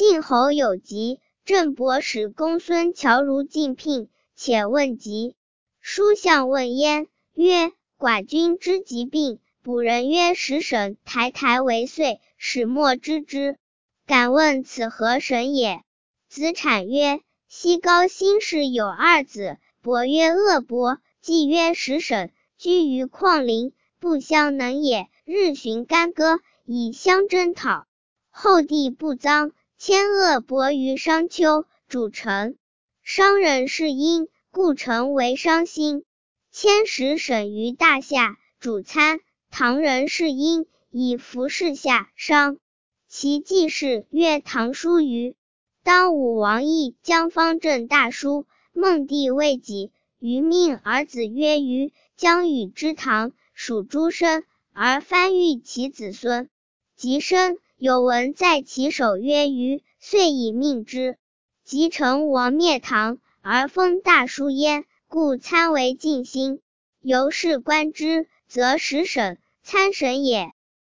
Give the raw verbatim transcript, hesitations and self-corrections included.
晋侯有疾，郑伯使公孙侨如进聘，且问疾。书相问焉，曰：寡君之疾病，卜人曰十神，台台为岁，始末知之。敢问此何神也？子产曰：西高辛氏有二子，伯曰恶伯，季曰十神，居于旷陵，不相能也，日寻干戈，以相征讨。后帝不臧，迁恶伯于商丘，主城。商人是阴，故城为商兴。迁十神于大夏，主参。唐人是阴，以服侍下商。其继室曰唐叔虞。当武王义将方正大书，孟帝未己，虞命儿子曰虞，将与之堂，属诸生，而翻育其子孙。及生，有文在其手曰虞，遂以命之。及成王灭唐，而封大叔焉，故参为晋兴。由是观之，则十神，参神也。